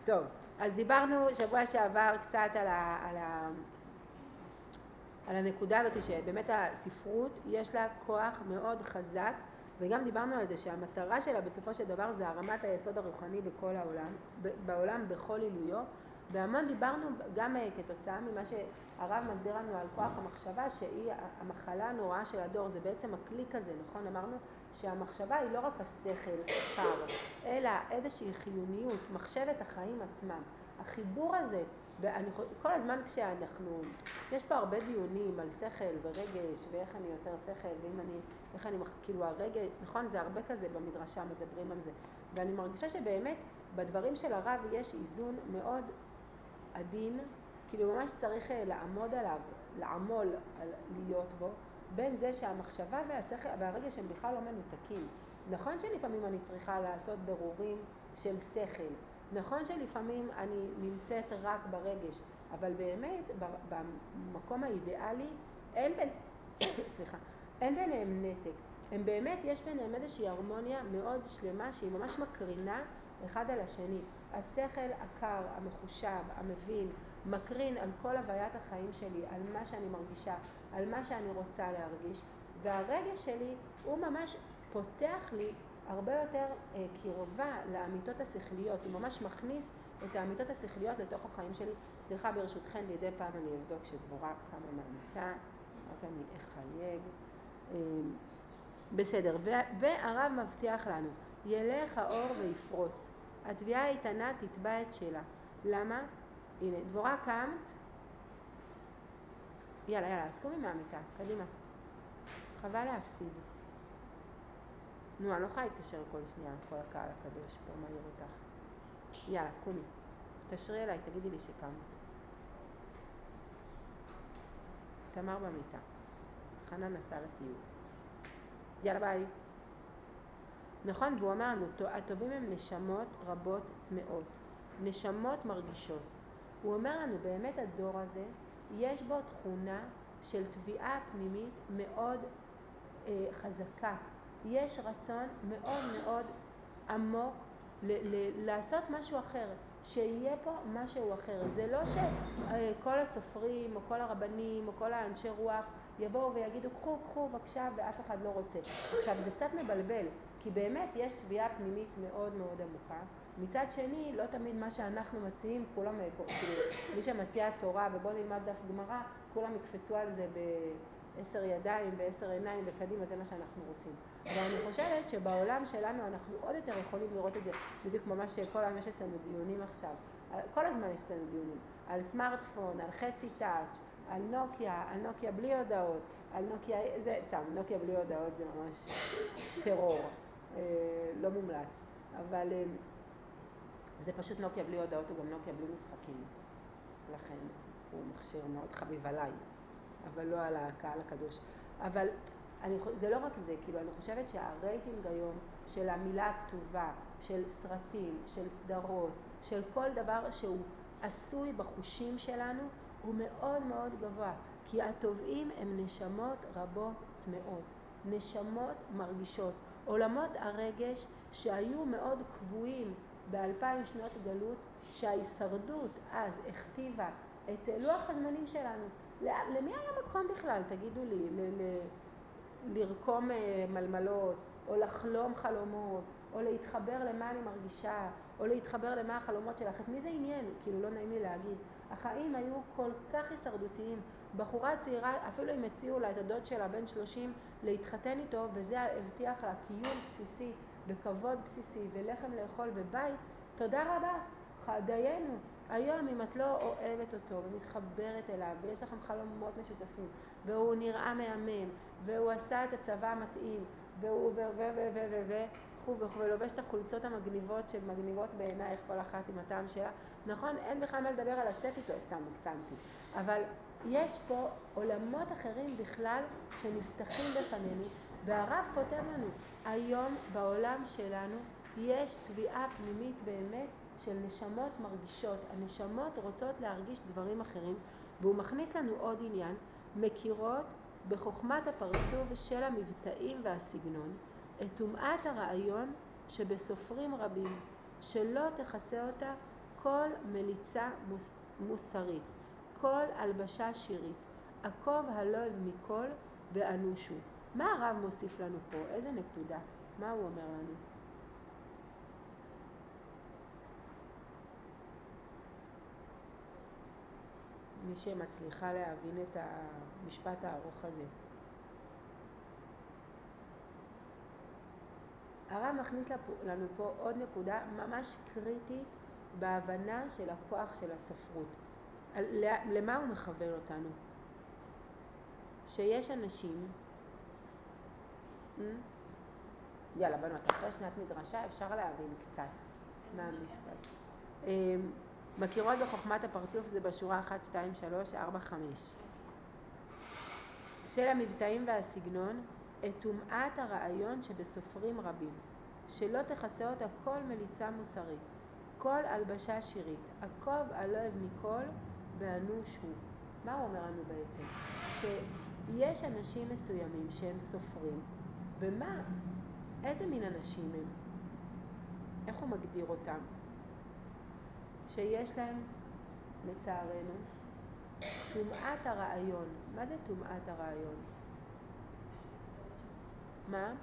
טוב, אז דיברנו שבוע שעבר קצת על הנקודה הזאת שבאמת הספרות יש לה כוח מאוד חזק, וגם דיברנו על זה שהמטרה שלה בסופו של דבר זה הרמת היסוד הרוחני בכל העולם, בעולם בכל עילויו, והמון דיברנו גם כתוצאה ממה שהרב מסביר לנו על כוח המחשבה שהיא המחלה הנוראה של הדור, זה בעצם הקליק הזה, נכון? אמרנו שהמחשבה היא לא רק השכל קר, אלא איזושהי חיוניות, מחשבת החיים עצמם. החיבור הזה, כל הזמן כשאנחנו, יש פה הרבה דיונים על שכל ורגש ואיך אני יותר שכל איך אני, כאילו הרגש, נכון? זה הרבה כזה במדרשה מדברים על זה. ואני מרגישה שבאמת בדברים של הרב יש איזון מאוד עדין, כאילו ממש צריך לעמוד עליו, לעמול להיות בו, בין זה שהמחשבה והשכל והרגש הם בכלל לא מנותקים. נכון שלפעמים אני צריכה לעשות ברורים של שכל, נכון שלפעמים אני נמצאת רק ברגש, אבל באמת במקום האידיאלי אין אין ביניהם נתק. הם באמת, יש ביניהם איזושהי הרמוניה מאוד שלמה שהיא ממש מקרינה אחד על השני. השכל הקר, המחושב, המבין, מקרין על כל הוויית החיים שלי, על מה שאני מרגישה, על מה שאני רוצה להרגיש, והרגש שלי הוא ממש פותח לי הרבה יותר קרבה לאמיתות השכליות, הוא ממש מכניס את האמיתות השכליות לתוך החיים שלי. סליחה, ברשותכן, לידי פעם אני אבדוק שדבורה קמה מהמיטה, רק אני אחייג. בסדר, והרב מבטיח לנו, ילך האור ויפרוץ, התביעה האיתנה תתבע את שלה. למה? הנה, דבורה קמת, יאללה, אז קומי מהמיטה, קדימה. חבל להפסיד. נו, אני לא יכולה להתקשר כל שנייה, כל הקהל הקדוש, פה מעיר אותך. יאללה, קומי. תשרי אליי, תגידי לי שקמת. תמר במיטה. חנן נסע לטיול. יאללה, ביי. נכון, והוא אמר לנו, הטובים הם נשמות רבות צמאות, נשמות מרגישות. הוא אומר לנו, באמת הדור הזה, יש בו תכונה של תביעה פנימית מאוד חזקה. יש רצון מאוד מאוד עמוק לעשות משהו אחר, שיהיה פה משהו אחר. זה לא שכל הסופרים או כל הרבנים או כל האנשי רוח יבואו ויגידו קחו בבקשה ואף אחד לא רוצה. עכשיו זה קצת מבלבל, כי באמת יש תביעה פנימית מאוד מאוד עמוקה. מצד שני, לא תמיד מה שאנחנו מציעים, כולם, מי שמציע תורה ובוא נלמד דף גמרא, כולם יקפצו על זה ב10 ידיים ו10 עיניים וקדימה, זה מה שאנחנו רוצים. אבל אני חושבת שבעולם שלנו אנחנו עוד יותר יכולים לראות את זה, בדיוק ממש כל היום יש אצלנו דיונים עכשיו, כל הזמן יש אצלנו דיונים, על סמארטפון, על חצי טאץ', על נוקיה בלי הודעות, על נוקיה, זה, נוקיה בלי הודעות זה ממש טרור, לא מומלץ, אבל זה פשוט נוקיה בלי הודעות, הוא גם נוקיה בלי משחקים, לכן הוא מכשיר מאוד חביב עליי, אבל לא על הקהל הקדוש. אבל זה לא רק זה, כאילו אני חושבת שהרייטינג היום של המילה הכתובה, של סרטים, של סדרות, של כל דבר שהוא עשוי בחושים שלנו, הוא מאוד מאוד גבוה. כי הטובעים הם נשמות רבות צמאות, נשמות מרגישות, עולמות הרגש שהיו מאוד קבועים ב2000 שנות גלות, שההישרדות אז הכתיבה את לוח הזמנים שלנו. למי היה מקום בכלל, תגידו לי, לרקום מלמלות, או לחלום חלומות, או להתחבר למה אני מרגישה, או להתחבר למה החלומות שלך? את מי זה עניין? כאילו לא נעים לי להגיד. החיים היו כל כך הישרדותיים. בחורה צעירה, אפילו אם הציעו לה את הדוד שלה בן 30 להתחתן איתו, וזה הבטיח לה קיום בסיסי וכבוד בסיסי ולחם לאכול בבית, תודה רבה, דיינו. היום אם את לא אוהבת אותו ומתחברת אליו ויש לכם חלומות משותפים והוא נראה מהמם והוא עשה את הצבא המתאים והוא ולובש את החולצות המגניבות שמגניבות בעינייך כל אחת עם הטעם שלה, נכון? אין בכלל מה לדבר על לצאת איתו, סתם מקצנתי, אבל יש פה עולמות אחרים בכלל שנפתחים בפנינו, והרב כותב לנו, היום בעולם שלנו יש תביעה פנימית באמת של נשמות מרגישות, הנשמות רוצות להרגיש דברים אחרים, והוא מכניס לנו עוד עניין, מכירות בחוכמת הפרצוב של המבטאים והסגנון, את טומאת הרעיון שבסופרים רבים, שלא תכסה אותה כל מליצה מוסרית, כל הלבשה שירית, עקוב הלב מכל ואנושו. מה הרב מוסיף לנו פה? איזה נקודה? מה הוא אומר לנו? מי שמצליחה להבין את המשפט הארוך הזה. הרב מכניס לנו פה עוד נקודה ממש קריטית בהבנה של הכוח של הספרות. למה הוא מכוון אותנו? שיש אנשים, יאללה בנות, אחרי שנת מדרשה אפשר להבין קצת מה המשפט. מכירות בחוכמת הפרצוף, זה בשורה 1, 2, 3, 4, 5. של המבטאים והסגנון, את טומאת הרעיון שבסופרים רבים, שלא תכסה אותה כל מליצה מוסרית, כל הלבשה שירית, עקוב הלב מכל ואנוש הוא. מה הוא אומר לנו בעצם? שיש אנשים מסוימים שהם סופרים, ומה? איזה מין אנשים הם? איך הוא מגדיר אותם? שיש להם, לצערנו, טומאת הרעיון. מה זה טומאת הרעיון? מה?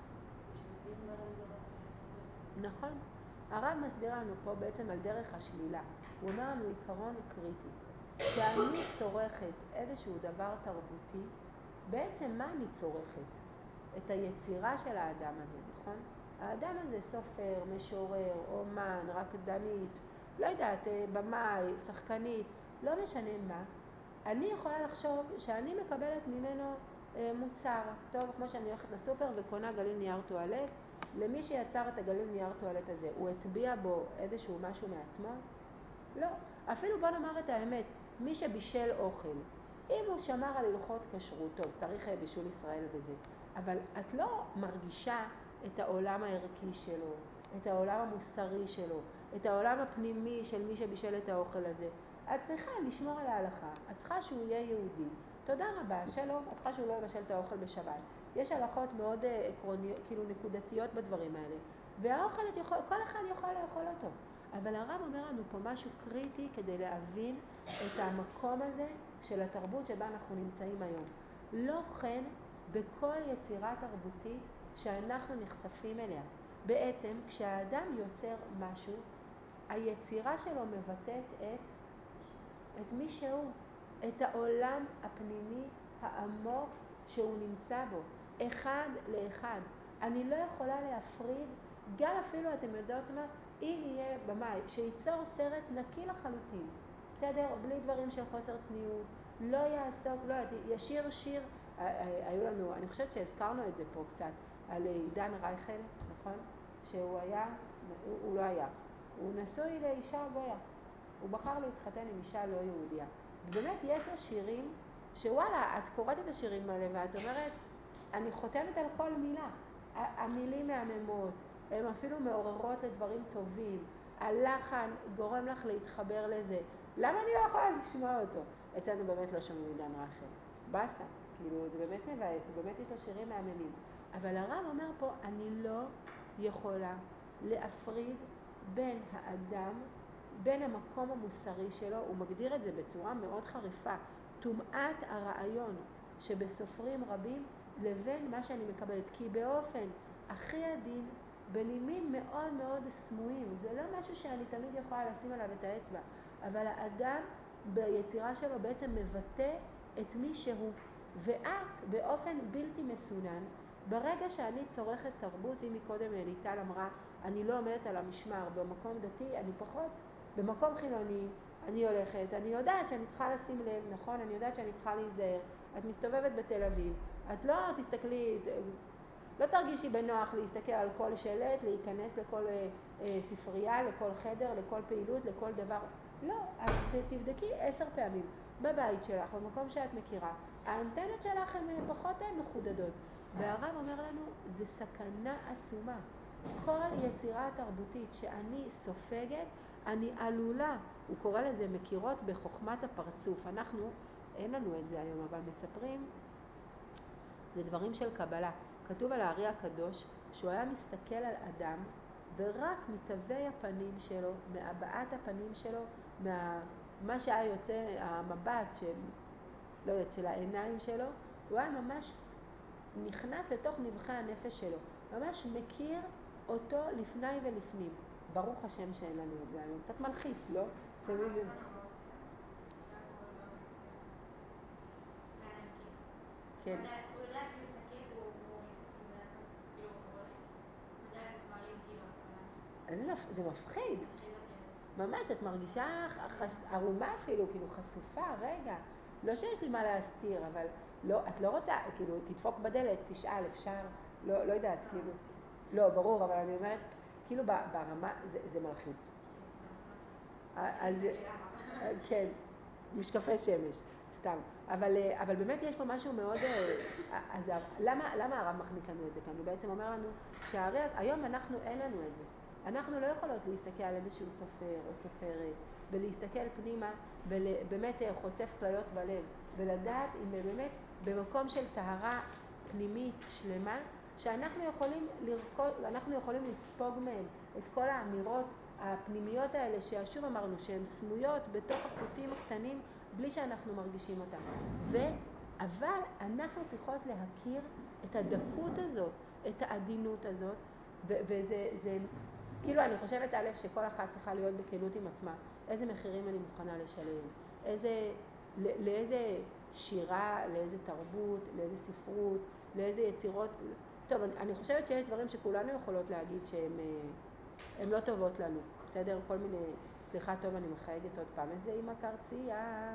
נכון. הרב מסביר לנו פה בעצם על דרך השלילה. הוא אומר לנו עיקרון קריטי. כשאני צורכת איזשהו דבר תרבותי, בעצם מה אני צורכת? את היצירה של האדם הזה, נכון? האדם הזה סופר, משורר, אומן, רקדנית, לא יודעת, במאי, שחקנית, לא משנה מה. אני יכולה לחשוב שאני מקבלת ממנו מוצר. טוב, כמו שאני הולכת לסופר וקונה גליל נייר טואלט, למי שיצר את הגליל נייר טואלט הזה, הוא הטביע בו איזשהו משהו מעצמו? לא. אפילו בוא נאמר את האמת, מי שבישל אוכל, אם הוא שמר על הלכות כשרות, טוב, צריך בישול ישראל וזה, אבל את לא מרגישה את העולם הערכי שלו, את העולם המוסרי שלו, את העולם הפנימי של מי שבישל את האוכל הזה. את צריכה לשמור על ההלכה, את צריכה שהוא יהיה יהודי. תודה רבה, שלום, את צריכה שהוא לא יבשל את האוכל בשבת. יש הלכות מאוד עקרוניות, כאילו נקודתיות בדברים האלה. והאוכל, כל אחד יכול לאכול אותו. אבל הרב אומר לנו פה משהו קריטי כדי להבין את המקום הזה של התרבות שבה אנחנו נמצאים היום. לא כן בכל יצירה תרבותית שאנחנו נחשפים אליה. בעצם כשהאדם יוצר משהו, היצירה שלו מבטאת את מי שהוא, את העולם הפנימי העמוק שהוא נמצא בו, אחד לאחד. אני לא יכולה להפריד, גם אפילו אתם יודעות מה, אם יהיה במאי שיצור סרט נקי לחלוטין, בסדר? בלי דברים של חוסר צניעות, לא יעסוק, לא ישיר שיר, היו לנו, אני חושבת שהזכרנו את זה פה קצת, על עידן רייכל, נכון? שהוא היה, הוא לא היה, הוא נשוי לאישה גויה, הוא בחר להתחתן עם אישה לא יהודיה. ובאמת יש לה שירים שוואלה, את קוראת את השירים האלה ואת אומרת, אני חותמת על כל מילה. המילים מהממות, הן אפילו מעוררות לדברים טובים. הלחן גורם לך להתחבר לזה. למה אני לא יכולה לשמוע אותו? אצלנו באמת לא שומעים עידן רייכל. בסה, כאילו זה באמת מבאס, ובאמת יש לה שירים מהממים. אבל הרב אומר פה, אני לא יכולה להפריד בין האדם, בין המקום המוסרי שלו, הוא מגדיר את זה בצורה מאוד חריפה, טומאת הרעיון שבסופרים רבים, לבין מה שאני מקבלת. כי באופן הכי עדין, בנימים מאוד מאוד סמויים, זה לא משהו שאני תמיד יכולה לשים עליו את האצבע, אבל האדם ביצירה שלו בעצם מבטא את מי שהוא. ואת באופן בלתי מסונן, ברגע שאני צורכת תרבות, אם מקודם ליטל אמרה, אני לא עומדת על המשמר, במקום דתי אני פחות, במקום חילוני אני הולכת, אני יודעת שאני צריכה לשים לב, נכון? אני יודעת שאני צריכה להיזהר. את מסתובבת בתל אביב, את לא תסתכלי, לא תרגישי בנוח להסתכל על כל שלט, להיכנס לכל ספרייה, לכל חדר, לכל פעילות, לכל דבר. לא, את תבדקי 10 פעמים בבית שלך, במקום שאת מכירה. האנטנות שלך הן פחות מחודדות. והרב אומר לנו, זה סכנה עצומה. כל יצירה תרבותית שאני סופגת, אני עלולה, הוא קורא לזה מכירות בחוכמת הפרצוף. אנחנו, אין לנו את זה היום, אבל מספרים, זה דברים של קבלה. כתוב על הארי הקדוש שהוא היה מסתכל על אדם ורק מתווי הפנים שלו, מהבעת הפנים שלו, מה שהיה יוצא, המבט של, לא יודעת, של העיניים שלו, הוא היה ממש נכנס לתוך נבחי הנפש שלו, ממש מכיר אותו לפני ולפנים. ברוך השם שאין לנו את זה היום. קצת מלחיץ, לא? שמישהו... כן. הוא יודע איך להסתכל, הוא יודע זה מפחיד. ממש, את מרגישה ערומה אפילו, כאילו חשופה, רגע. לא שיש לי מה להסתיר, אבל לא, את לא רוצה, כאילו, תדפוק בדלת, תשאל, אפשר, לא יודעת, כאילו. לא, ברור, אבל אני אומרת, כאילו ברמה, זה מלחיץ. אז, כן, משקפי שמש, סתם. אבל באמת יש פה משהו מאוד, אז למה הרב מכניס לנו את זה כאן? הוא בעצם אומר לנו, היום אנחנו אין לנו את זה. אנחנו לא יכולות להסתכל על איזשהו סופר או סופרת, ולהסתכל פנימה, ובאמת חושף כליות בלב, ולדעת אם באמת במקום של טהרה פנימית שלמה, שאנחנו יכולים לספוג מהם את כל האמירות הפנימיות האלה, ששוב אמרנו שהן סמויות בתוך החוטים הקטנים, בלי שאנחנו מרגישים אותם. אבל אנחנו צריכות להכיר את הדקות הזאת, את העדינות הזאת, וזה כאילו אני חושבת שכל אחת צריכה להיות בכנות עם עצמה. איזה מחירים אני מוכנה לשלם, לאיזה שירה, לאיזה תרבות, לאיזה ספרות, לאיזה יצירות. טוב, אני חושבת שיש דברים שכולנו יכולות להגיד שהן לא טובות לנו. בסדר? כל מיני, סליחה טוב, אני מחייגת עוד פעם. איזה אמא קרצייה.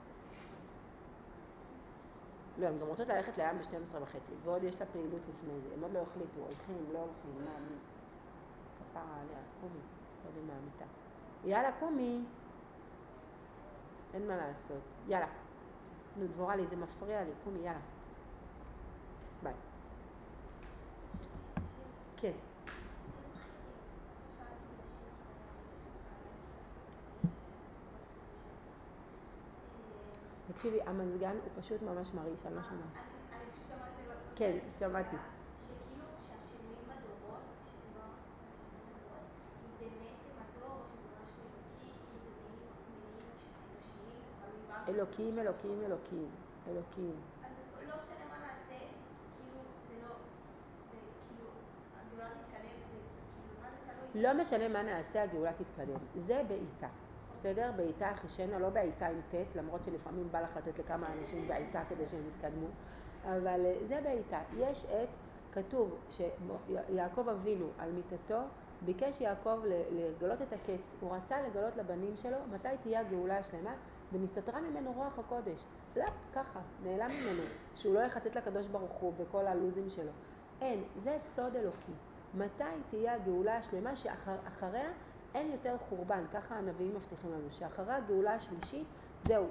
לא, הם גם רוצות ללכת לים ב-12:30, ועוד יש לה פעילות לפני זה. הם עוד לא החליטו, הולכים, לא הולכים, מה, מי? כפרה עליה, קומי, קודם מהמיטה. יאללה, קומי. אין מה לעשות. יאללה. נו, דבורה לי, זה מפריע לי. קומי, יאללה. ביי. כן. תקשיבי, המזגן הוא פשוט ממש מרעיש, אני לא שומעת. אני פשוט אמרה שלא... כן, שמעתי. שכאילו שהשינויים בדורות, שדיברנו על השינויים בדורות, אם זה מעצם הדור או שזה משהו אלוקי, כי זה מניעים אנושיים, זה תלוי בנו. אלוקים. אז לא משנה מה נעשה, כאילו זה לא, זה כאילו, הגאולה תתקדם, זה כאילו, מה זה תלוי? לא משנה מה נעשה, הגאולה תתקדם. זה בעיטה. בסדר? בעיטה חישנה, לא בעיטה עם ט', למרות שלפעמים בא לך לתת לכמה אנשים בעיטה כדי שהם יתקדמו. אבל זה בעיטה. יש כתוב שיעקב אבינו על מיטתו, ביקש יעקב לגלות את הקץ. הוא רצה לגלות לבנים שלו מתי תהיה הגאולה השלמה, ונסתתרה ממנו רוח הקודש. פלאפ, ככה, נעלם ממנו, שהוא לא יחטט לקדוש ברוך הוא בכל הלוזים שלו. אין, זה סוד אלוקי. מתי תהיה הגאולה השלמה שאחריה אין יותר חורבן, ככה הנביאים מבטיחים לנו, שאחרי הגאולה השלישית, זהו,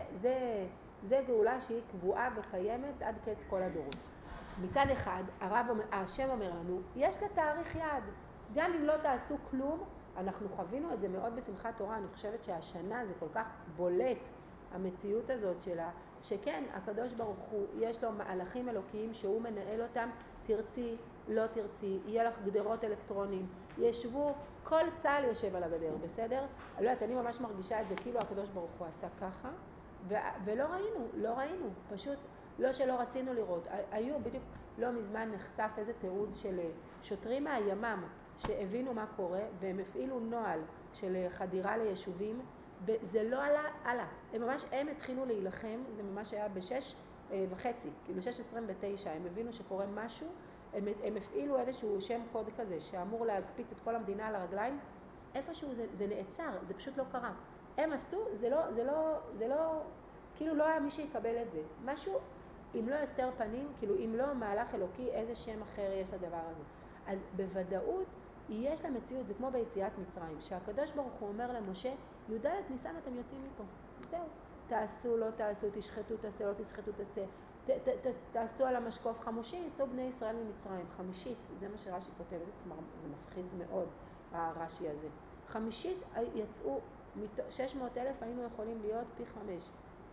זה גאולה שהיא קבועה וקיימת עד קץ כל הדורות. מצד אחד, השם אומר לנו, יש לה תאריך יעד. גם אם לא תעשו כלום, אנחנו חווינו את זה מאוד בשמחת תורה, אני חושבת שהשנה זה כל כך בולט, המציאות הזאת שלה, שכן, הקדוש ברוך הוא, יש לו מהלכים אלוקיים שהוא מנהל אותם, תרצי, לא תרצי, יהיה לך גדרות אלקטרונים, ישבו, כל צהל יושב על הגדר, בסדר? לא יודעת, אני ממש מרגישה את זה, כאילו הקדוש ברוך הוא עשה ככה, ולא ראינו, פשוט לא שלא רצינו לראות. היו בדיוק לא מזמן נחשף איזה תיעוד של שוטרים מהימ"מ שהבינו מה קורה, והם הפעילו נוהל של חדירה ליישובים, זה לא עלה, הם התחילו להילחם, זה ממש היה ב6:30, כאילו 6:29, הם הבינו שקורה משהו, הם הפעילו איזשהו שם קוד כזה שאמור להקפיץ את כל המדינה על הרגליים, איפשהו זה נעצר, זה פשוט לא קרה. הם עשו, זה לא, כאילו לא היה מי שיקבל את זה. משהו, אם לא הסתר פנים, כאילו אם לא מהלך אלוקי, איזה שם אחר יש לדבר הזה. אז בוודאות יש למציאות, זה כמו ביציאת מצרים, שהקדוש ברוך הוא אומר למשה, י"ד ניסן אתם יוצאים מפה, זהו. תעשו, לא תעשו, תשחטו, תעשה, לא תשחטו, תעשה. תעשו על המשקוף חמושי, יצאו בני ישראל ממצרים, חמישית, זה מה שרש"י כותב, זה מפחיד מאוד, הרש"י הזה. חמישית יצאו, 600,000 היינו יכולים להיות פי 5,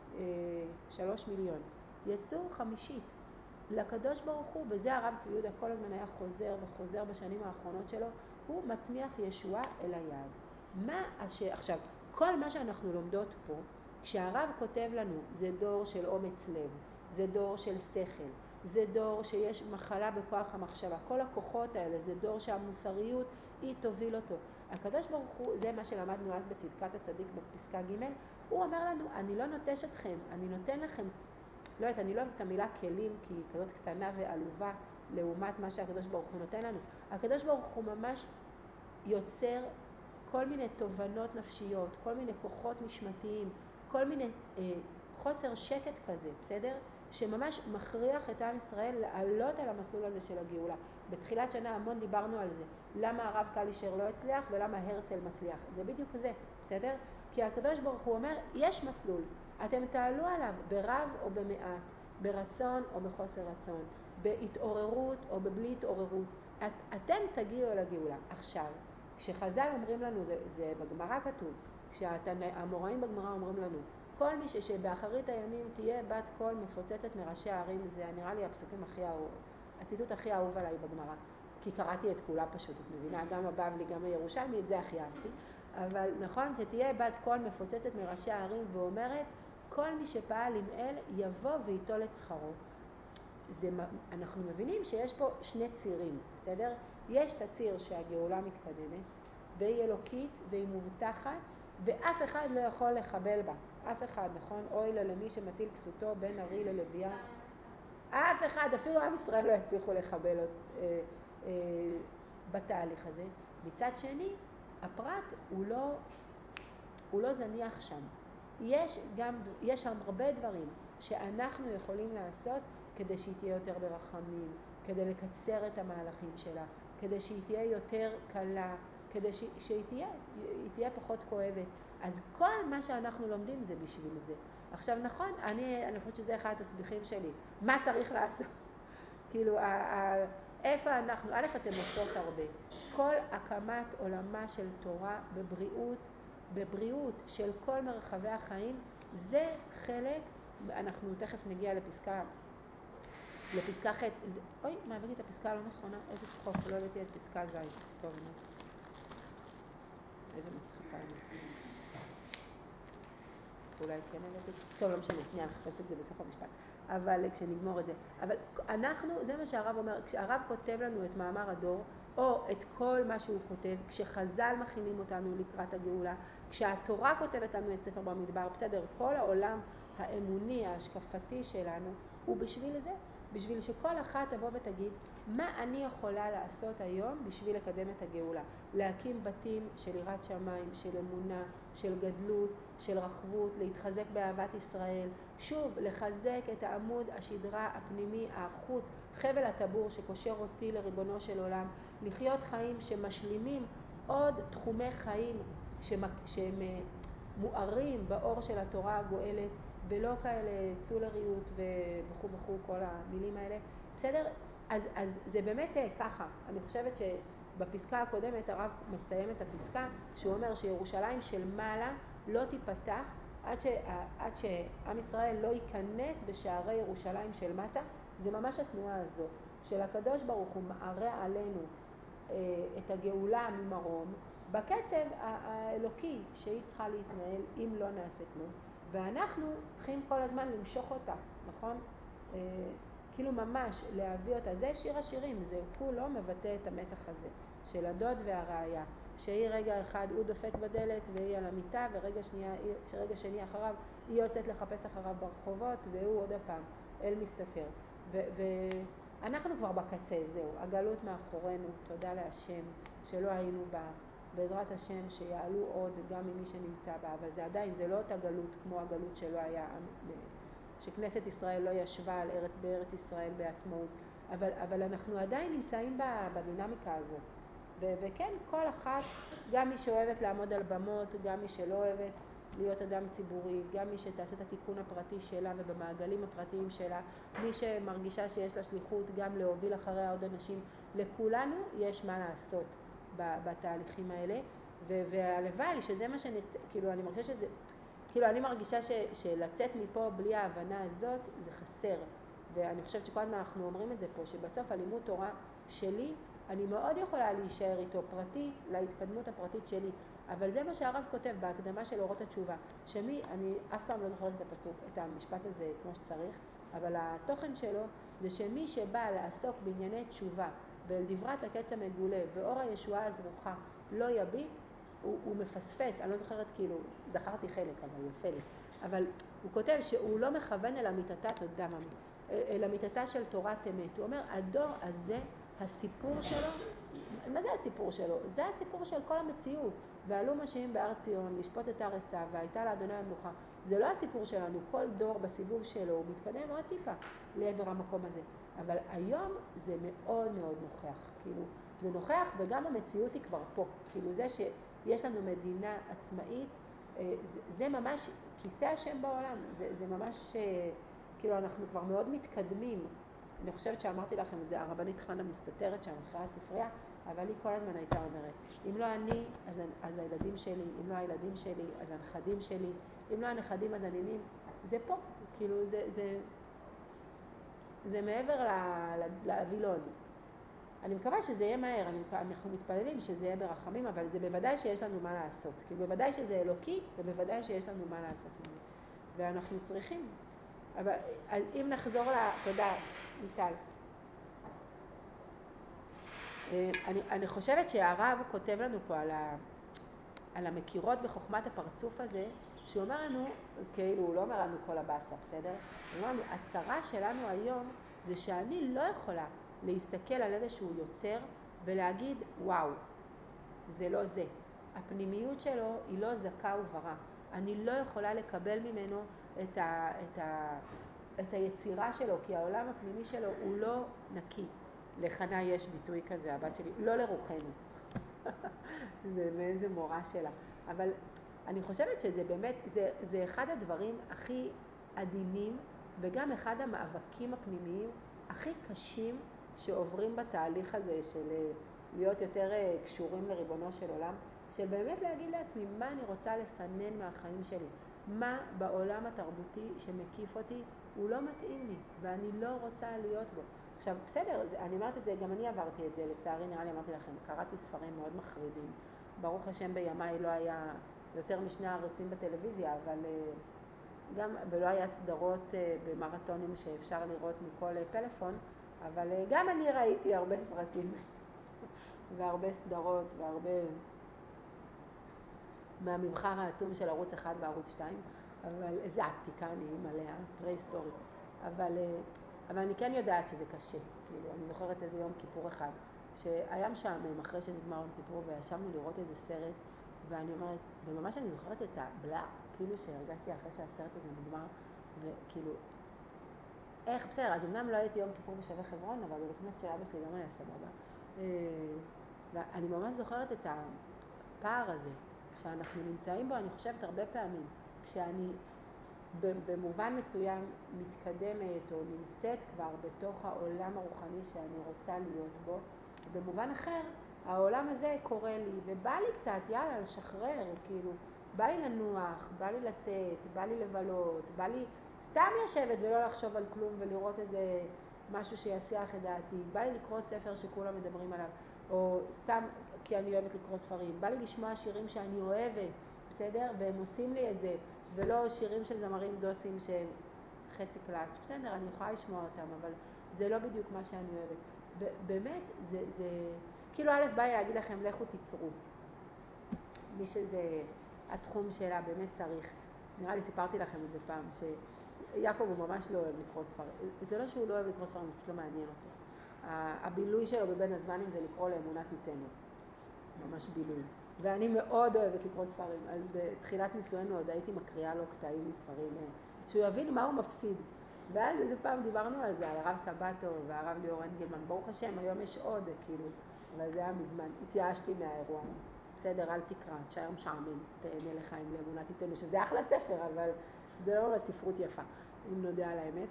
3 מיליון. יצאו חמישית לקדוש ברוך הוא, וזה הרב צבי יהודה כל הזמן היה חוזר וחוזר בשנים האחרונות שלו, הוא מצמיח ישועה אל היעד. עכשיו, כל מה שאנחנו לומדות פה, כשהרב כותב לנו, זה דור של אומץ לב, זה דור של שכל, זה דור שיש מחלה בכוח המחשבה, כל הכוחות האלה, זה דור שהמוסריות היא תוביל אותו. הקדוש ברוך הוא, זה מה שלמדנו אז בצדקת הצדיק בפסקה ג', הוא אומר לנו, אני לא נוטש אתכם, אני נותן לכם, לא יודעת, אני לא אוהבת את המילה כלים, כי היא כזאת קטנה ועלובה לעומת מה שהקדוש ברוך הוא נותן לנו. הקדוש ברוך הוא ממש יוצר כל מיני תובנות נפשיות, כל מיני כוחות נשמתיים, כל מיני חוסר שקט כזה, בסדר? שממש מכריח את עם ישראל לעלות על המסלול הזה של הגאולה. בתחילת שנה המון דיברנו על זה. למה הרב קלישר לא הצליח ולמה הרצל מצליח. זה בדיוק זה, בסדר? כי הקדוש ברוך הוא אומר, יש מסלול. אתם תעלו עליו ברב או במעט, ברצון או בחוסר רצון, בהתעוררות או בבלי התעוררות. אתם תגיעו לגאולה. עכשיו, כשחז"ל אומרים לנו, זה בגמרא כתוב, כשהאמוראים בגמרא אומרים לנו, כל מי שבאחרית הימים תהיה בת קול מפוצצת מראשי הערים, זה נראה לי הפסוקים הציטוט הכי אהוב עליי בגמרא, כי קראתי את כולה פשוט, את מבינה, גם הבבלי, גם הירושלמי, את זה הכי אהבתי, אבל נכון שתהיה בת קול מפוצצת מראשי הערים ואומרת, כל מי שפעל עם אל יבוא ויטול את שכרו. אנחנו מבינים שיש פה שני צירים, בסדר? יש את הציר שהגאולה מתקדמת, והיא אלוקית והיא מובטחת, ואף אחד לא יכול לחבל בה. אף אחד, נכון? אוי למי שמטיל כסותו בין ארי ללוויה. אף אחד, אפילו עם ישראל לא יצליחו לחבל בתהליך הזה. מצד שני, הפרט הוא לא זניח שם. יש הרבה דברים שאנחנו יכולים לעשות כדי שהיא תהיה יותר ברחמים, כדי לקצר את המהלכים שלה, כדי שהיא תהיה יותר קלה, כדי שהיא תהיה פחות כואבת. אז כל מה שאנחנו לומדים זה בשביל זה. עכשיו נכון, אני חושבת שזה אחד התסביכים שלי. מה צריך לעשות? כאילו, איפה אנחנו? א', אתם עושות הרבה. כל הקמת עולמה של תורה בבריאות של כל מרחבי החיים, זה חלק, אנחנו תכף נגיע לפסקה ח'. אוי, מה הבאתי את הפסקה הלא נכונה? איזה צחוק, לא הבאתי את פסקה ז'. טוב, נו. איזה מצחיקה אני. אולי כן הבאתי. טוב, לא משנה, שנייה, נחפש את זה בסוף המשפט. אבל כשנגמור את זה. אבל אנחנו, זה מה שהרב אומר, כשהרב כותב לנו את מאמר הדור, או את כל מה שהוא כותב, כשחז"ל מכינים אותנו לקראת הגאולה, כשהתורה כותבת לנו את ספר במדבר, בסדר, כל העולם האמוני, ההשקפתי שלנו, הוא בשביל זה, בשביל שכל אחת תבוא ותגיד, מה אני יכולה לעשות היום בשביל לקדם את הגאולה? להקים בתים של יראת שמיים, של אמונה, של גדלות, של רחבות, להתחזק באהבת ישראל, שוב, לחזק את העמוד השדרה הפנימי, החוט, חבל הטבור שקושר אותי לריבונו של עולם, לחיות חיים שמשלימים עוד תחומי חיים שהם מוארים באור של התורה הגואלת, ולא כאלה צולריות וכו' כל המילים האלה. בסדר? אז זה באמת ככה. אני חושבת שבפסקה הקודמת הרב מסיים את הפסקה, שהוא אומר שירושלים של מעלה לא תיפתח עד שעם ישראל לא ייכנס בשערי ירושלים של מטה. זה ממש התנועה הזאת של הקדוש ברוך הוא מערה עלינו את הגאולה ממרום בקצב האלוקי שהיא צריכה להתנהל אם לא נעשה כלום, ואנחנו צריכים כל הזמן למשוך אותה, נכון? כאילו ממש להביא אותה. זה שיר השירים, זה כולו מבטא את המתח הזה של הדוד והראיה, שהיא רגע אחד הוא דופק בדלת והיא על המיטה, ורגע שני אחריו היא יוצאת לחפש אחריו ברחובות והוא עוד הפעם אל מסתתר. ואנחנו כבר בקצה, זהו, הגלות מאחורינו, תודה להשם שלא היינו בה, בעזרת השם שיעלו עוד גם ממי שנמצא בה, אבל זה עדיין, זה לא אותה גלות כמו הגלות שלא היה, שכנסת ישראל לא ישבה בארץ ישראל בעצמאות, אבל אנחנו עדיין נמצאים בדינמיקה הזאת. וכן, כל אחת, גם מי שאוהבת לעמוד על במות, גם מי שלא אוהבת להיות אדם ציבורי, גם מי שתעשה את התיקון הפרטי שלה ובמעגלים הפרטיים שלה, מי שמרגישה שיש לה שליחות גם להוביל אחריה עוד אנשים, לכולנו יש מה לעשות בתהליכים האלה, והלוואי שזה מה כאילו אני מרגישה שזה, כאילו אני מרגישה שלצאת מפה בלי ההבנה הזאת זה חסר, ואני חושבת שכל הזמן אנחנו אומרים את זה פה, שבסוף הלימוד תורה שלי אני מאוד יכולה להישאר איתו פרטי להתקדמות הפרטית שלי, אבל זה מה שהרב כותב בהקדמה של אורות התשובה, אני אף פעם לא זוכרת את המשפט הזה כמו שצריך, אבל התוכן שלו זה שמי שבא לעסוק בענייני תשובה ואל דברת הקץ המגולה ואור הישועה הזרוחה לא יביט, הוא מפספס, אני לא זוכרת, כאילו, זכרתי חלק, אבל יפה לי, אבל הוא כותב שהוא לא מכוון אל אמיתתה, תודה ממי, אל אמיתתה של תורת אמת. הוא אומר, הדור הזה, הסיפור שלו, מה זה הסיפור שלו? זה הסיפור של כל המציאות. ועלו משיעים בהר ציון, לשפוט את הר עשיו, והייתה לאדוני המלוכה. זה לא הסיפור שלנו, כל דור בסיבוב שלו, הוא מתקדם עוד טיפה לעבר המקום הזה. אבל היום זה מאוד מאוד נוכח, כאילו, זה נוכח וגם המציאות היא כבר פה. כאילו זה שיש לנו מדינה עצמאית, זה ממש כיסא השם בעולם, זה ממש, כאילו אנחנו כבר מאוד מתקדמים. אני חושבת שאמרתי לכם את זה, הרבנית חנה מסתתרת שם אחרי הספרייה, אבל היא כל הזמן הייתה אומרת, אם לא אני, אז הילדים שלי, אם לא הילדים שלי, אז הנכדים שלי, אם לא הנכדים, אז הנינים, זה פה, כאילו זה מעבר לאבילון. אני מקווה שזה יהיה מהר, אנחנו מתפללים שזה יהיה ברחמים, אבל זה בוודאי שיש לנו מה לעשות. כי בוודאי שזה אלוקי, ובוודאי שיש לנו מה לעשות עם זה. ואנחנו צריכים. אבל אם נחזור תודה, מיטל. אני חושבת שהרב כותב לנו פה על המכירות בחוכמת הפרצוף הזה, שהוא אומר לנו, כאילו הוא לא אומר לנו כל הבאסה, בסדר? הוא אומר לנו, הצרה שלנו היום זה שאני לא יכולה להסתכל על איזשהו יוצר ולהגיד, וואו, זה לא זה. הפנימיות שלו היא לא זכה וברא. אני לא יכולה לקבל ממנו את היצירה שלו, כי העולם הפנימי שלו הוא לא נקי. לחנה יש ביטוי כזה, הבת שלי, לא לרוחנו. זה מאיזה מורה שלה. אבל אני חושבת שזה באמת, זה אחד הדברים הכי עדינים, וגם אחד המאבקים הפנימיים הכי קשים שעוברים בתהליך הזה של להיות יותר קשורים לריבונו של עולם, של באמת להגיד לעצמי מה אני רוצה לסנן מהחיים שלי, מה בעולם התרבותי שמקיף אותי הוא לא מתאים לי, ואני לא רוצה להיות בו. עכשיו, בסדר, אני אומרת את זה, גם אני עברתי את זה, לצערי, נראה לי אמרתי לכם, קראתי ספרים מאוד מחרידים. ברוך השם בימיי לא היה יותר משני ערוצים בטלוויזיה, אבל ולא היה סדרות במרתונים שאפשר לראות מכל פלאפון, אבל גם אני ראיתי הרבה סרטים והרבה סדרות והרבה מהמבחר העצום של ערוץ 1 וערוץ 2, אבל איזה עתיקה אני מלאה, פרה-היסטורית. אבל אני כן יודעת שזה קשה. כאילו, אני זוכרת איזה יום כיפור אחד, שהיה משעמם אחרי שנגמר יום כיפור, וישבנו לראות איזה סרט, ואני אומרת, וממש אני זוכרת את הבלה, כאילו שהרגשתי אחרי שהסרט הזה נגמר, וכאילו, איך, בסדר, אז אמנם לא הייתי יום כיפור בשבי חברון, אבל בבית כנסת של אבא שלי גם היה סבבה. ואני ממש זוכרת את הפער הזה, שאנחנו נמצאים בו, אני חושבת הרבה פעמים, כשאני במובן מסוים מתקדמת או נמצאת כבר בתוך העולם הרוחני שאני רוצה להיות בו, ובמובן אחר העולם הזה קורה לי ובא לי קצת, יאללה, לשחרר, כאילו בא לי לנוח, בא לי לצאת, בא לי לבלות, בא לי סתם לשבת ולא לחשוב על כלום ולראות איזה משהו שיסיח את דעתי, בא לי לקרוא ספר שכולם מדברים עליו, או סתם כי אני אוהבת לקרוא ספרים, בא לי לשמוע שירים שאני אוהבת, בסדר? והם עושים לי את זה, ולא שירים של זמרים דוסים שהם חצי קלאץ', בסדר, אני יכולה לשמוע אותם, אבל זה לא בדיוק מה שאני אוהבת. באמת, זה כאילו א' בא לי להגיד לכם, לכו תיצרו. מי שזה התחום שלה באמת צריך. נראה לי סיפרתי לכם את זה פעם, שיעקב הוא ממש לא אוהב לקרוא ספרים. זה לא שהוא לא אוהב לקרוא ספרים, זה פשוט לא מעניין אותו. הבילוי שלו בבין הזמנים זה לקרוא לאמונה תיתנו. ממש בילוי. ואני מאוד אוהבת לקרוא ספרים, אז בתחילת נישואינו עוד הייתי מקריאה לו קטעים מספרים, שהוא יבין מה הוא מפסיד. ואז איזה פעם דיברנו על זה, על הרב סבתו והרב ליאור אנגלמן, ברוך השם, היום יש עוד, כאילו, אבל זה היה מזמן, התייאשתי מהאירוע, בסדר, אל תקרא, שהיום שעמם, תהנה לך עם לאמונה תיתנו, שזה אחלה ספר, אבל זה לא ספרות יפה, אם נודע על האמת.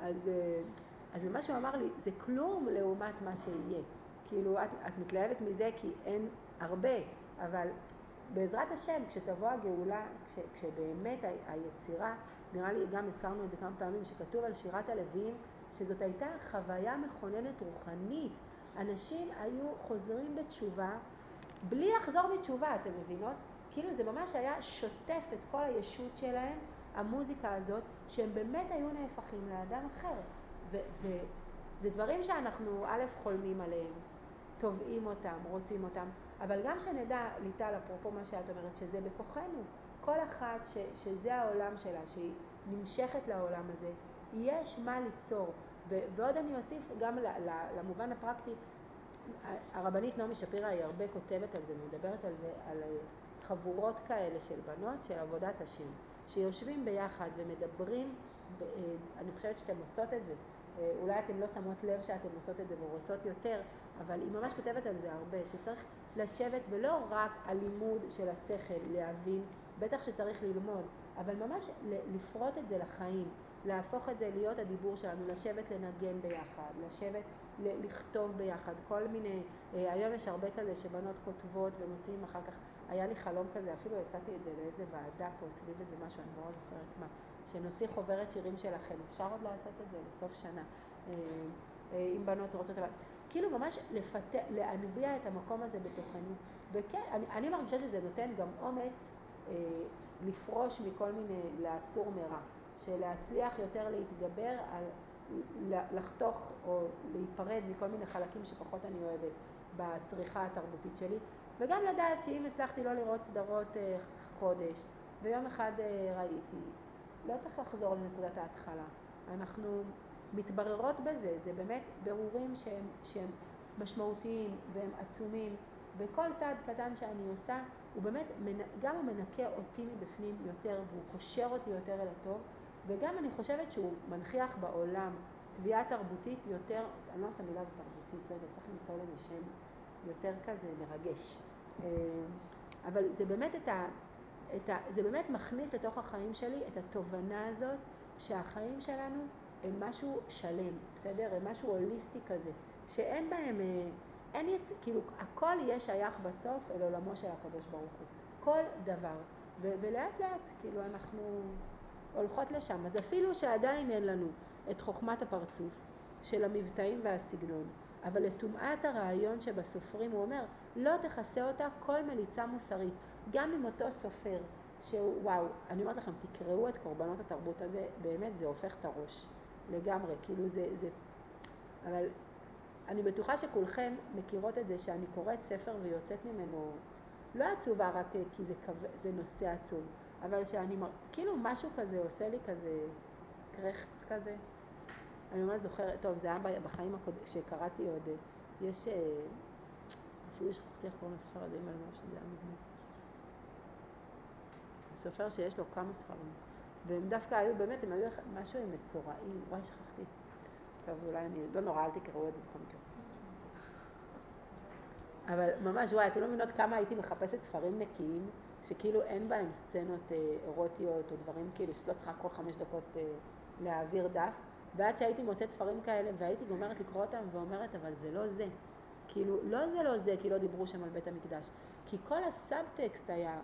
אז מה שהוא אמר לי, זה כלום לעומת מה שיהיה. כאילו, את מתלהבת מזה כי אין הרבה, אבל בעזרת השם, כשתבוא הגאולה, כשבאמת היצירה, נראה לי גם הזכרנו את זה כמה פעמים, שכתוב על שירת הלוויים, שזאת הייתה חוויה מכוננת רוחנית, אנשים היו חוזרים בתשובה, בלי לחזור בתשובה, אתם מבינות? כאילו זה ממש היה שוטף את כל הישות שלהם, המוזיקה הזאת, שהם באמת היו נהפכים לאדם אחר. וזה דברים שאנחנו א' חולמים עליהם, תובעים אותם, רוצים אותם, אבל גם שנדע, ליטל, אפרופו מה שאת אומרת, שזה בכוחנו. כל אחת שזה העולם שלה, שהיא נמשכת לעולם הזה, יש מה ליצור. ועוד אני אוסיף גם למובן הפרקטי, הרבנית נעמי שפירא היא הרבה כותבת על זה, מדברת על זה, על חבורות כאלה של בנות, של עבודת השם, שיושבים ביחד ומדברים, אני חושבת שאתם עושות את זה, אולי אתם לא שמות לב שאתם עושות את זה ורוצות יותר, אבל היא ממש כותבת על זה הרבה, שצריך לשבת ולא רק הלימוד של השכל להבין, בטח שצריך ללמוד, אבל ממש לפרוט את זה לחיים, להפוך את זה להיות הדיבור שלנו, לשבת לנגן ביחד, לשבת לכתוב ביחד, כל מיני, היום יש הרבה כזה שבנות כותבות ומוציאים אחר כך, היה לי חלום כזה, אפילו יצאתי את זה לאיזה ועדה פה סביב איזה משהו, אני לא זוכרת מה, שנוציא חוברת שירים שלכם, אפשר עוד לעשות את זה בסוף שנה, אם בנות רוצות, אבל כאילו ממש להנביע את המקום הזה בתוכנו, וכן, אני מרגישה שזה נותן גם אומץ לפרוש מכל מיני, לאסור מרע, שלהצליח יותר להתגבר על לחתוך או להיפרד מכל מיני חלקים שפחות אני אוהבת בצריכה התרבותית שלי, וגם לדעת שאם הצלחתי לא לראות סדרות חודש, ויום אחד ראיתי, לא צריך לחזור לנקודת ההתחלה. אנחנו מתבררות בזה, זה באמת ברורים שהם משמעותיים והם עצומים, וכל צעד קטן שאני עושה, הוא באמת גם הוא מנקה אותי מבפנים יותר, והוא קושר אותי יותר אל הטוב, וגם אני חושבת שהוא מנחיח בעולם תביעה תרבותית יותר, אני לא יודעת המילה הזאת תרבותית, לא יודע, צריך למצוא לזה שם יותר כזה מרגש. אבל זה באמת זה באמת מכניס לתוך החיים שלי את התובנה הזאת שהחיים שלנו הם משהו שלם, בסדר? הם משהו הוליסטי כזה, שאין בהם, כאילו הכל יהיה שייך בסוף אל עולמו של הקדוש ברוך הוא. כל דבר. ולאט לאט, כאילו אנחנו הולכות לשם. אז אפילו שעדיין אין לנו את חוכמת הפרצוף של המבטאים והסגנון, אבל לטומאת הרעיון שבסופרים הוא אומר, לא תכסה אותה כל מליצה מוסרית, גם עם אותו סופר, שהוא, וואו, אני אומרת לכם, תקראו את קורבנות התרבות הזה, באמת זה הופך את הראש, לגמרי, כאילו זה, אבל אני בטוחה שכולכם מכירות את זה שאני קוראת ספר ויוצאת ממנו, לא עצובה רק כי זה נושא עצוב, אבל שאני, כאילו משהו כזה עושה לי כזה קרחץ כזה. אני ממש זוכרת, טוב, זה היה בחיים שקראתי עוד, יש, אפילו שכחתי איך קוראים לספר הזה, אם אני לא שזה היה מזמן. סופר שיש לו כמה ספרים, והם דווקא היו, באמת, הם היו משהו עם מצורעים, וואי, שכחתי. טוב, אולי אני, לא נורא, אל תקראו את זה בכל מקרה. אבל ממש, וואי, אתם לא מבינות כמה הייתי מחפשת ספרים נקיים, שכאילו אין בהם סצנות אירוטיות או דברים כאילו, שלא צריכה כל 5 דקות להעביר דף, ועד שהייתי מוצאת ספרים כאלה והייתי גומרת לקרוא אותם ואומרת, אבל זה לא זה. כאילו, לא זה, כי לא דיברו שם על בית המקדש. כי כל הסאבטקסט היה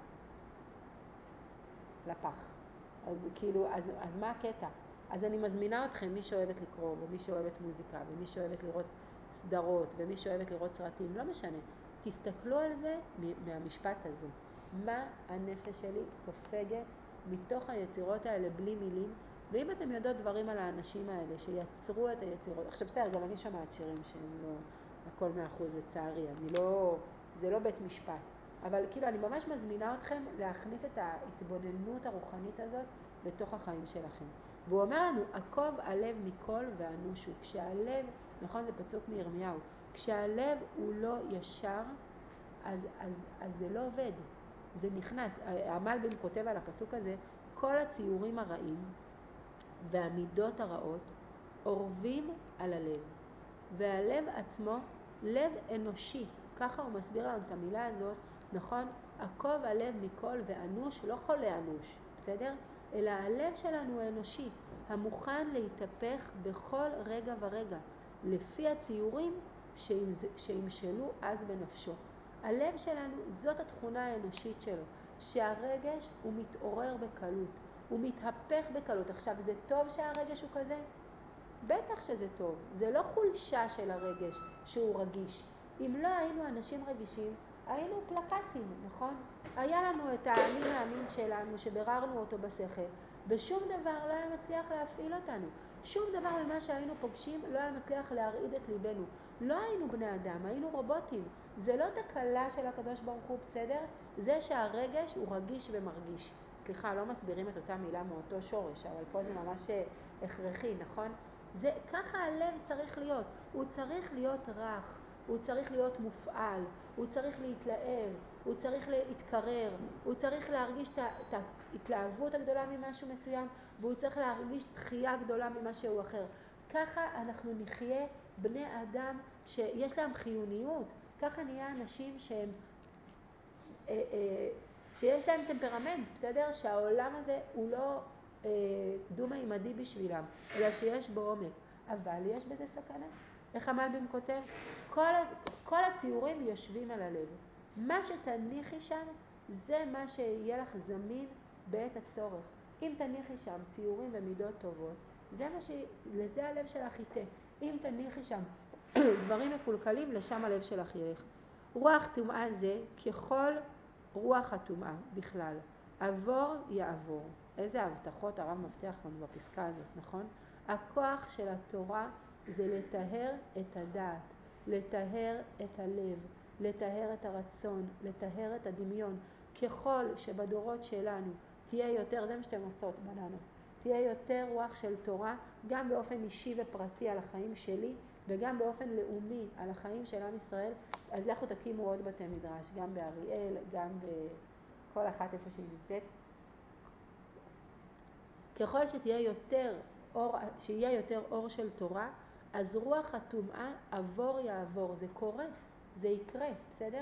לפח. אז כאילו, אז מה הקטע? אז אני מזמינה אתכם, מי שאוהבת לקרוא, ומי שאוהבת מוזיקה, ומי שאוהבת לראות סדרות, ומי שאוהבת לראות סרטים, לא משנה. תסתכלו על זה מהמשפט הזה. מה הנפש שלי סופגת מתוך היצירות האלה בלי מילים, ואם אתם יודעות דברים על האנשים האלה שיצרו את היצירות, עכשיו בסדר, גם אני שומעת שירים שהם לא הכל 100% לצערי, זה לא בית משפט, אבל כאילו אני ממש מזמינה אתכם להכניס את ההתבוננות הרוחנית הזאת לתוך החיים שלכם. והוא אומר לנו, עקוב הלב מכל ואנושו. כשהלב, נכון זה פסוק מירמיהו, כשהלב הוא לא ישר, אז זה לא עובד. זה נכנס. המלבים כותב על הפסוק הזה, כל הציורים הרעים והמידות הרעות אורבים על הלב. והלב עצמו, לב אנושי, ככה הוא מסביר לנו את המילה הזאת, נכון? עקוב הלב מכל ואנוש, לא חולה אנוש, בסדר? אלא הלב שלנו הוא אנושי, המוכן להתהפך בכל רגע ורגע, לפי הציורים שימשלו אז בנפשו. הלב שלנו, זאת התכונה האנושית שלו, שהרגש הוא מתעורר בקלות, הוא מתהפך בקלות. עכשיו, זה טוב שהרגש הוא כזה? בטח שזה טוב. זה לא חולשה של הרגש שהוא רגיש. אם לא היינו אנשים רגישים, היינו פלקטים, נכון? היה לנו את האני מאמין שלנו שבררנו אותו בשכל. בשום דבר לא היה מצליח להפעיל אותנו. שום דבר ממה שהיינו פוגשים לא היה מצליח להרעיד את ליבנו. לא היינו בני אדם, היינו רובוטים. זה לא תקלה של הקדוש ברוך הוא, בסדר? זה שהרגש הוא רגיש ומרגיש. סליחה, לא מסבירים את אותה מילה מאותו שורש, אבל פה זה ממש הכרחי, נכון? זה, ככה הלב צריך להיות. הוא צריך להיות רך, הוא צריך להיות מופעל, הוא צריך להתלהב, הוא צריך להתקרר, הוא צריך להרגיש את ההתלהבות הגדולה ממשהו מסוים, והוא צריך להרגיש דחייה גדולה ממשהו אחר. ככה אנחנו נחיה בני אדם שיש להם חיוניות. ככה נהיה אנשים שהם, שיש להם טמפרמנט, בסדר? שהעולם הזה הוא לא דו-מימדי בשבילם, אלא שיש בו עומק. אבל יש בזה סכנה. איך המלבים כותב? כל הציורים יושבים על הלב. מה שתניחי שם, זה מה שיהיה לך זמין בעת הצורך. אם תניחי שם ציורים ומידות טובות, לזה הלב שלך ייתה. אם תניחי שם דברים מקולקלים, לשם הלב שלך ילך. רוח טומאה זה ככל רוח הטומאה בכלל. עבור יעבור. איזה הבטחות הרב מבטיח לנו בפסקה הזאת, נכון? הכוח של התורה זה לטהר את הדעת, לטהר את הלב, לטהר את הרצון, לטהר את הדמיון. ככל שבדורות שלנו תהיה יותר, זה מה שאתם עושות בננות, תהיה יותר רוח של תורה, גם באופן אישי ופרטי על החיים שלי, וגם באופן לאומי על החיים של עם ישראל, אז לכו תקימו עוד בתי מדרש, גם באריאל, גם בכל אחת איפה שהיא נמצאת. ככל שיהיה יותר אור של תורה, אז רוח הטומאה עבור יעבור. זה קורה, זה יקרה, בסדר?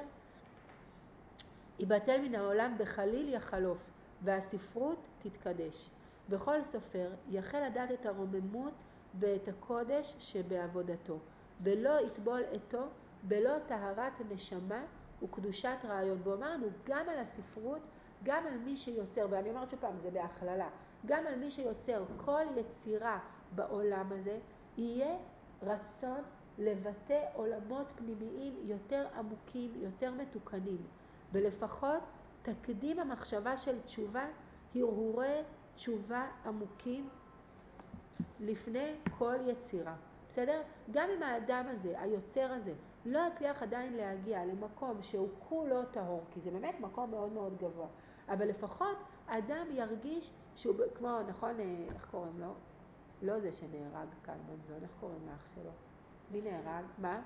יבטל מן העולם בחליל יחלוף, והספרות תתקדש. בכל סופר יחל לדעת את הרוממות ואת הקודש שבעבודתו, ולא יטבול אתו בלא טהרת נשמה וקדושת רעיון. ואמרנו גם על הספרות, גם על מי שיוצר, ואני אומרת שוב פעם, זה בהכללה, גם על מי שיוצר כל יצירה בעולם הזה, יהיה רצון לבטא עולמות פנימיים יותר עמוקים, יותר מתוקנים. ולפחות תקדים המחשבה של תשובה, הרהורי תשובה עמוקים לפני כל יצירה. בסדר? גם אם האדם הזה, היוצר הזה, לא הצליח עדיין להגיע למקום שהוא כולו טהור, כי זה באמת מקום מאוד מאוד גבוה, אבל לפחות האדם ירגיש שהוא, כמו, נכון, איך קוראים לו? לא זה שנהרג קלמן זון, איך קוראים לאח שלו? מי נהרג? מה?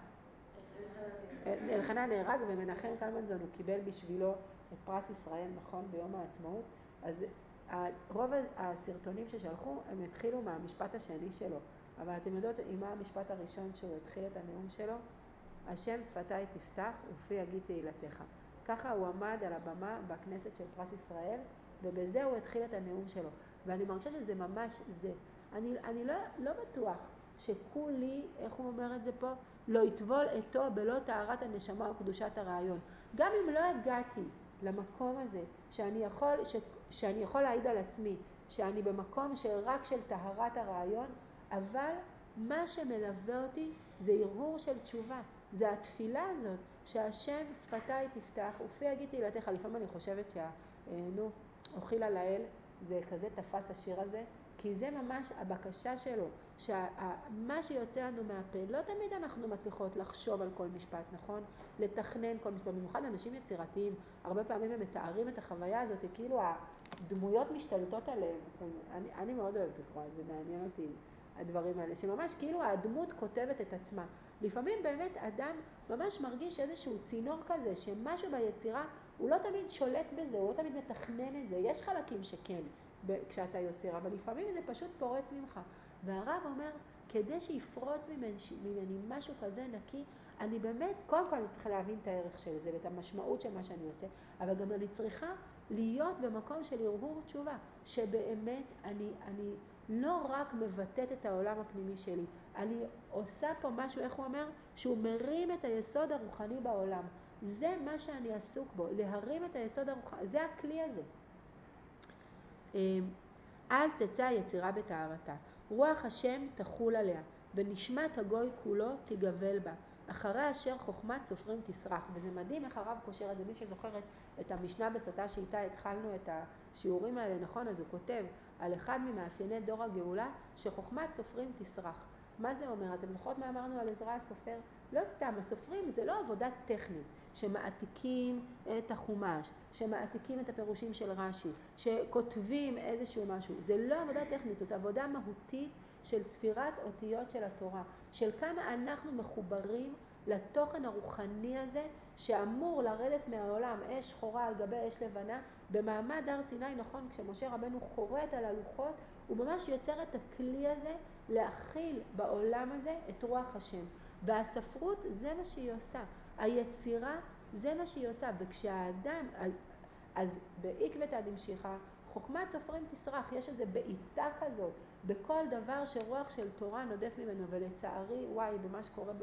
אלחנן נהרג, ומנחם קלמן זון הוא קיבל בשבילו את פרס ישראל, נכון, ביום העצמאות. אז רוב הסרטונים ששלחו הם התחילו מהמשפט השני שלו, אבל אתם יודעות מה המשפט הראשון שהוא התחיל את הנאום שלו? השם שפתיי תפתח ופי יגיד תהילתך. ככה הוא עמד על הבמה בכנסת של פרס ישראל, ובזה הוא התחיל את הנאום שלו. ואני מרגישה שזה ממש זה. אני לא בטוח שכולי, איך הוא אומר את זה פה? לא יטבול אתו בלא טהרת הנשמה או קדושת הרעיון. גם אם לא הגעתי למקום הזה שאני יכול להעיד על עצמי שאני במקום רק של טהרת הרעיון, אבל מה שמלווה אותי זה הרהור של תשובה. זה התפילה הזאת שהשם שפתיי תפתח ופי יגיד תהילתך. לפעמים אני חושבת אוכילה לאל, זה כזה תפס השיר הזה, כי זה ממש הבקשה שלו, שמה שיוצא לנו מהפה, לא תמיד אנחנו מצליחות לחשוב על כל משפט, נכון? לתכנן כל משפט, במיוחד אנשים יצירתיים, הרבה פעמים הם מתארים את החוויה הזאת, כאילו הדמויות משתלטות עליהם. אני מאוד אוהבת לקרוא, זה מעניין אותי, הדברים האלה, שממש כאילו הדמות כותבת את עצמה. לפעמים באמת אדם ממש מרגיש איזשהו צינור כזה, שמשהו ביצירה הוא לא תמיד שולט בזה, הוא לא תמיד מתכנן את זה. יש חלקים שכן, כשאתה יוצר, אבל לפעמים זה פשוט פורץ ממך. והרב אומר, כדי שיפרוץ ממני משהו כזה נקי, אני באמת, קודם כל אני צריכה להבין את הערך של זה ואת המשמעות של מה שאני עושה, אבל גם אני צריכה להיות במקום של הרהור תשובה, שבאמת אני לא רק מבטאת את העולם הפנימי שלי, אני עושה פה משהו, איך הוא אומר? שהוא מרים את היסוד הרוחני בעולם. זה מה שאני עסוק בו, להרים את היסוד הרוחני, זה הכלי הזה. אז תצא היצירה בטהרתה. רוח השם תחול עליה, ונשמת הגוי כולו תגבל בה. אחרי אשר חוכמת סופרים תסרח. וזה מדהים איך הרב קושר את זה, מי שזוכרת את המשנה בסוטה שאיתה התחלנו את השיעורים האלה, נכון? אז הוא כותב על אחד ממאפייני דור הגאולה, שחוכמת סופרים תסרח. מה זה אומר? אתם זוכרות מה אמרנו על עזרא הסופר? לא סתם, הסופרים זה לא עבודה טכנית, שמעתיקים את החומש, שמעתיקים את הפירושים של רש"י, שכותבים איזשהו משהו. זה לא עבודה טכנית, זאת עבודה מהותית של ספירת אותיות של התורה, של כמה אנחנו מחוברים לתוכן הרוחני הזה, שאמור לרדת מהעולם, אש שחורה על גבי אש לבנה, במעמד הר סיני, נכון, כשמשה רבנו חורט על הלוחות, הוא ממש יוצר את הכלי הזה להכיל בעולם הזה את רוח השם. והספרות זה מה שהיא עושה, היצירה זה מה שהיא עושה, וכשהאדם, אז בעקבתא דמשיחא, חוכמת סופרים תסרח, יש איזו בעיטה כזאת, בכל דבר שרוח של תורה נודף ממנו, ולצערי, במה שקורה,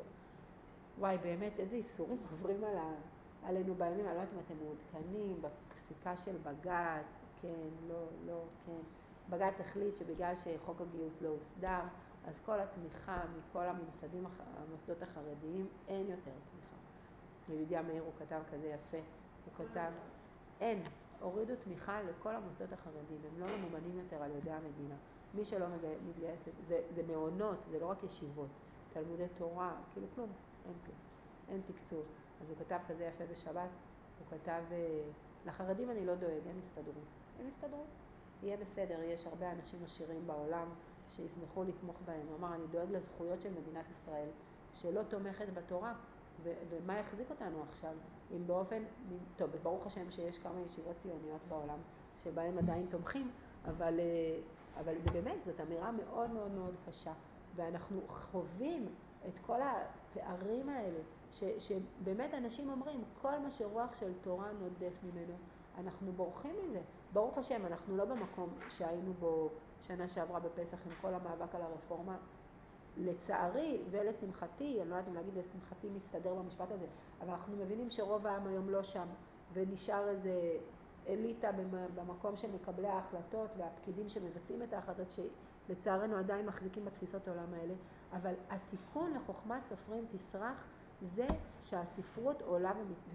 באמת איזה איסורים עוברים עלינו בימים, אני לא יודעת אם אתם מעודכנים, בפסיקה של בג"ץ, כן, לא, כן. בג"ץ החליט שבגלל שחוק הגיוס לא הוסדר, אז כל התמיכה מכל המוסדות החרדיים, אין יותר תמיכה. ידידיה מאיר הוא כתב כזה יפה, הוא כתב, אין, הורידו תמיכה לכל המוסדות החרדיים, הם לא ממומנים יותר על ידי המדינה. מי שלא מתגייס, זה מעונות, זה לא רק ישיבות, תלמודי תורה, כאילו כלום, אין תקצוב. אז הוא כתב כזה יפה בשבת, הוא כתב, לחרדים אני לא דואג, הם יסתדרו, יהיה בסדר, יש הרבה אנשים עשירים בעולם שישמחו לתמוך בהם. הוא אמר, אני דואג לזכויות של מדינת ישראל, שלא תומכת בתורה, ומה יחזיק אותנו עכשיו? אם באופן, טוב, ברוך השם שיש כמה ישיבות ציוניות בעולם, שבהם עדיין תומכים, אבל זה באמת, זאת אמירה מאוד מאוד מאוד קשה, ואנחנו חווים את כל הפערים האלה, שבאמת אנשים אומרים, כל מה שרוח של תורה נודף ממנו, אנחנו בורחים מזה. ברוך השם, אנחנו לא במקום שהיינו בו שנה שעברה בפסח עם כל המאבק על הרפורמה. לצערי ולשמחתי, אני לא יודעת אם להגיד לשמחתי מסתדר במשפט הזה, אבל אנחנו מבינים שרוב העם היום לא שם, ונשאר איזה אליטה במקום של מקבלי ההחלטות והפקידים שמבצעים את ההחלטות, שלצערנו עדיין מחזיקים בתפיסות העולם האלה. אבל התיקון לחוכמת סופרים תסרח, זה שהספרות עולה,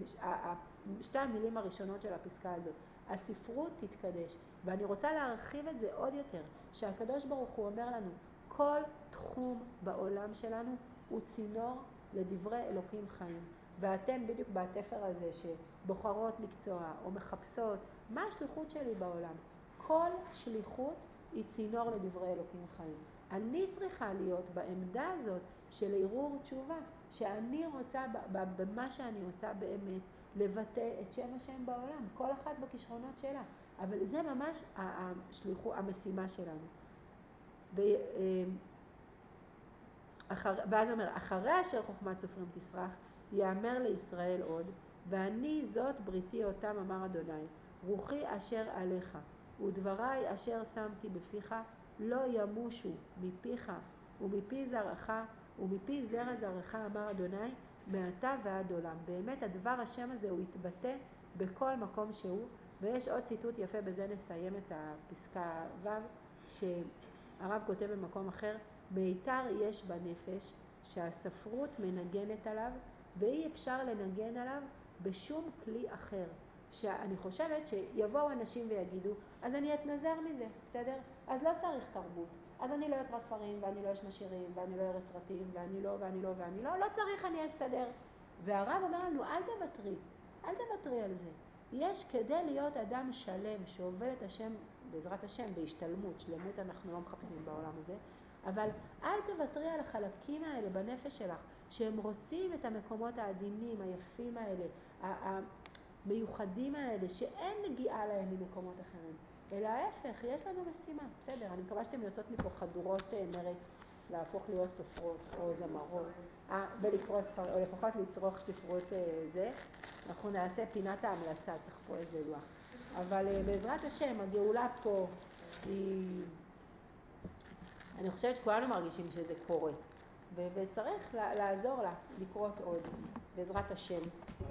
שתי המילים הראשונות של הפסקה הזאת, הספרות תתקדש. ואני רוצה להרחיב את זה עוד יותר, שהקדוש ברוך הוא אומר לנו, כל תחום בעולם שלנו הוא צינור לדברי אלוקים חיים. ואתם בדיוק בתפר הזה שבוחרות מקצוע או מחפשות, מה השליחות שלי בעולם? כל שליחות היא צינור לדברי אלוקים חיים. אני צריכה להיות בעמדה הזאת של ערעור תשובה, שאני רוצה במה שאני עושה באמת לבטא את שם השם בעולם, כל אחת בכישרונות שלה. אבל זה ממש המשימה שלנו. ואז אומר, אחרי אשר חוכמת סופרים תסרח, יאמר לישראל עוד, ואני זאת בריתי אותם, אמר אדוני, רוחי אשר עליך, ודבריי אשר שמתי בפיך, לא ימושו מפיך ומפי זרעך ומפי זרע זרעך, אמר אדוני, מעתה ועד עולם. באמת הדבר השם הזה הוא יתבטא בכל מקום שהוא. ויש עוד ציטוט יפה, בזה נסיים את הפסקה ו', שהרב כותב במקום אחר, מיתר יש בנפש שהספרות מנגנת עליו, ואי אפשר לנגן עליו בשום כלי אחר. שאני חושבת שיבואו אנשים ויגידו, אז אני אתנזר מזה, בסדר? אז לא צריך תרבות. אז אני לא אקרא ספרים, ואני לא אשמע שירים, ואני לא אראה סרטים, ואני לא צריך, אני אסתדר. והרב אומר לנו, אל תוותרי על זה. יש כדי להיות אדם שלם שעובד את השם, בעזרת השם, בהשתלמות, שלמות אנחנו לא מחפשים בעולם הזה, אבל אל תוותרי על החלקים האלה בנפש שלך, שהם רוצים את המקומות העדינים, היפים האלה, המיוחדים האלה, שאין נגיעה להם ממקומות אחרים. אלא ההפך, יש לנו משימה. בסדר, אני מקווה שאתם יוצאות מפה חדורות מרץ, להפוך להיות סופרות או זמרות, ולקרוא ספרים, או לפחות לצרוך ספרות זה. אנחנו נעשה פינת ההמלצה, צריך פה איזה לוח. אבל בעזרת השם, הגאולה פה היא... אני חושבת שכולנו מרגישים שזה קורה, וצריך לעזור לה לקרות עוד, בעזרת השם.